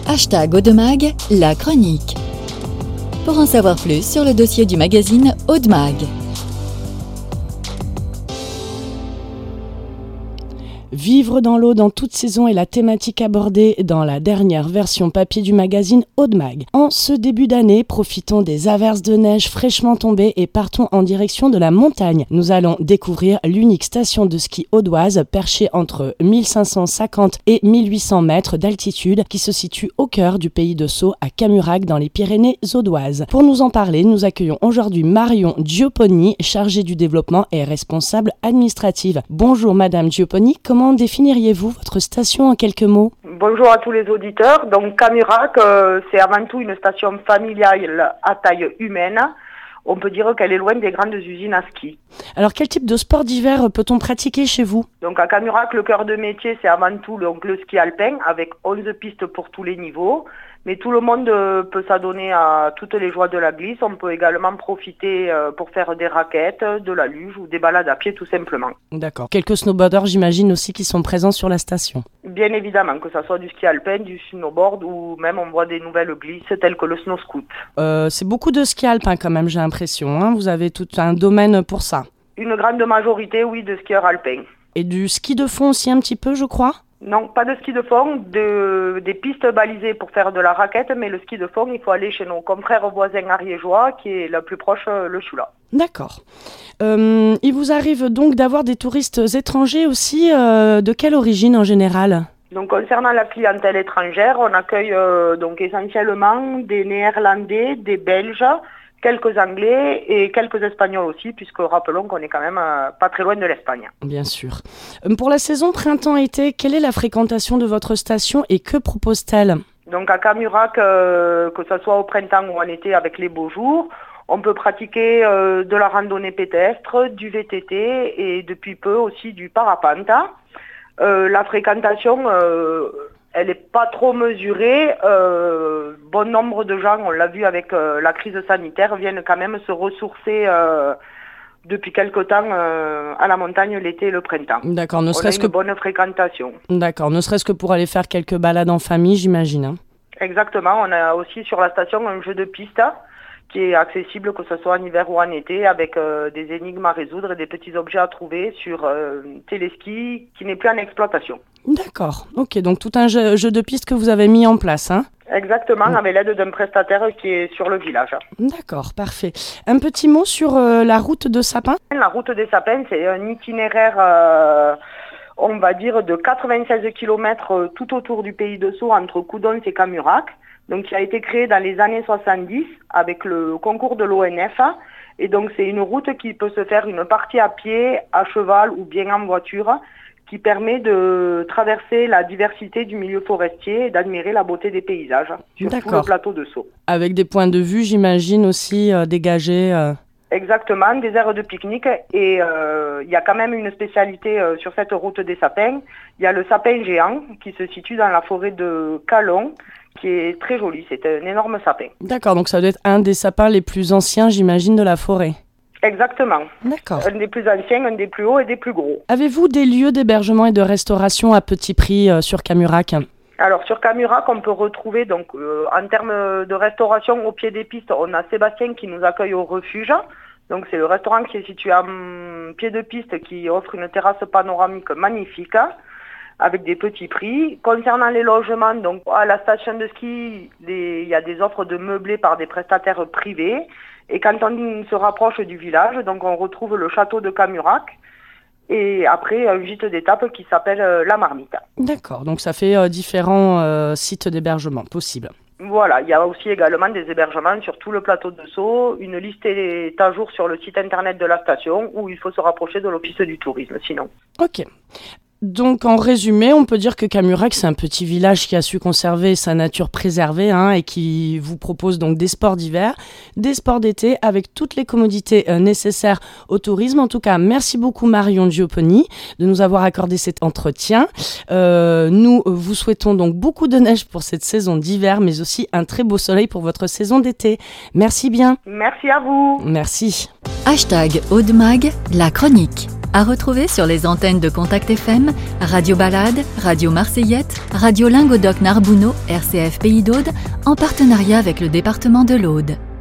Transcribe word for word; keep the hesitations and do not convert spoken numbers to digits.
Hashtag Audemag, la chronique. Pour en savoir plus sur le dossier du magazine Audemag. Vivre dans l'eau dans toute saison est la thématique abordée dans la dernière version papier du magazine Audemag. En ce début d'année, profitons des averses de neige fraîchement tombées et partons en direction de la montagne. Nous allons découvrir l'unique station de ski audoise perchée entre mille cinq cent cinquante et mille huit cents mètres d'altitude qui se situe au cœur du pays de Sceaux à Camurac dans les Pyrénées audoises. Pour nous en parler, nous accueillons aujourd'hui Marion Gioponi, chargée du développement et responsable administrative. Bonjour Madame Gioponi, comment définiriez-vous votre station en quelques mots? Bonjour à tous les auditeurs. Donc Camurac, euh, c'est avant tout une station familiale à taille humaine. On peut dire qu'elle est loin des grandes usines à ski. Alors quel type de sport d'hiver peut-on pratiquer chez vous? Donc à Camurac, le cœur de métier, c'est avant tout donc, le ski alpin avec onze pistes pour tous les niveaux. Mais tout le monde euh, peut s'adonner à toutes les joies de la glisse. On peut également profiter euh, pour faire des raquettes, de la luge ou des balades à pied tout simplement. D'accord. Quelques snowboarders, j'imagine aussi, qui sont présents sur la station. Bien évidemment, que ce soit du ski alpin, du snowboard ou même on voit des nouvelles glisses telles que le snow scoot. Euh, c'est beaucoup de ski alpin quand même, j'ai l'impression. Hein. Vous avez tout un domaine pour ça. Une grande majorité, oui, de skieurs alpins. Et du ski de fond aussi un petit peu, je crois? Non, pas de ski de fond, de, des pistes balisées pour faire de la raquette, mais le ski de fond, il faut aller chez nos confrères voisins ariégeois, qui est la plus proche, le Choula. D'accord. Euh, il vous arrive donc d'avoir des touristes étrangers aussi, euh, de quelle origine en général? Donc concernant la clientèle étrangère, on accueille euh, donc essentiellement des Néerlandais, des Belges, quelques Anglais et quelques Espagnols aussi, puisque rappelons qu'on est quand même euh, pas très loin de l'Espagne. Bien sûr. Pour la saison printemps-été, quelle est la fréquentation de votre station et que propose-t-elle? Donc à Camurac, euh, que ce soit au printemps ou en été avec les beaux jours, on peut pratiquer euh, de la randonnée pédestre, du V T T et depuis peu aussi du parapente. Euh, la fréquentation... Euh, Elle n'est pas trop mesurée. Euh, bon nombre de gens, on l'a vu avec euh, la crise sanitaire, viennent quand même se ressourcer euh, depuis quelque temps euh, à la montagne l'été et le printemps. D'accord, ne on serait-ce a une que bonne fréquentation. D'accord, ne serait-ce que pour aller faire quelques balades en famille, j'imagine. Hein. Exactement, on a aussi sur la station un jeu de piste qui est accessible que ce soit en hiver ou en été avec euh, des énigmes à résoudre et des petits objets à trouver sur euh, téléski qui n'est plus en exploitation. D'accord, ok, donc tout un jeu, jeu de piste que vous avez mis en place, hein? Exactement, avec l'aide d'un prestataire qui est sur le village. D'accord, parfait. Un petit mot sur euh, la route de Sapin? La route des Sapins, c'est un itinéraire, euh, on va dire, de quatre-vingt-seize kilomètres tout autour du pays de Sceaux, entre Coudonce et Camurac. Donc, qui a été créé dans les années soixante-dix avec le concours de l'O N F. Et donc, c'est une route qui peut se faire une partie à pied, à cheval ou bien en voiture, qui permet de traverser la diversité du milieu forestier et d'admirer la beauté des paysages sur tout le plateau de Sceaux. Avec des points de vue, j'imagine, aussi euh, dégagés euh... Exactement, des aires de pique-nique. Et il euh, y a quand même une spécialité euh, sur cette route des sapins. Il y a le sapin géant qui se situe dans la forêt de Calon, qui est très joli. C'est un énorme sapin. D'accord, donc ça doit être un des sapins les plus anciens, j'imagine, de la forêt. Exactement. D'accord. Un des plus anciens, un des plus hauts et des plus gros. Avez-vous des lieux d'hébergement et de restauration à petit prix euh, sur Camurac? Alors sur Camurac, on peut retrouver, donc euh, en termes de restauration au pied des pistes, on a Sébastien qui nous accueille au refuge. Donc c'est le restaurant qui est situé à hum, pied de piste qui offre une terrasse panoramique magnifique avec des petits prix. Concernant les logements, donc à la station de ski, il y a des offres de meublés par des prestataires privés. Et quand on se rapproche du village, donc on retrouve le château de Camurac et après un gîte d'étape qui s'appelle euh, La Marmite. D'accord, donc ça fait euh, différents euh, sites d'hébergement possibles. Voilà, il y a aussi également des hébergements sur tout le plateau de Sceaux. Une liste est à jour sur le site internet de la station où il faut se rapprocher de l'office du tourisme sinon. Ok. Donc en résumé, on peut dire que Camurac, c'est un petit village qui a su conserver sa nature préservée hein, et qui vous propose donc des sports d'hiver, des sports d'été avec toutes les commodités euh, nécessaires au tourisme. En tout cas, merci beaucoup Marion Gioponi de nous avoir accordé cet entretien. Euh, nous vous souhaitons donc beaucoup de neige pour cette saison d'hiver, mais aussi un très beau soleil pour votre saison d'été. Merci bien. Merci à vous. Merci. Hashtag Audemag, la chronique. À retrouver sur les antennes de Contact F M Radio Balade, Radio Marseillette, Radio Lingodoc Narbonneau, R C F Pays d'Aude, en partenariat avec le département de l'Aude.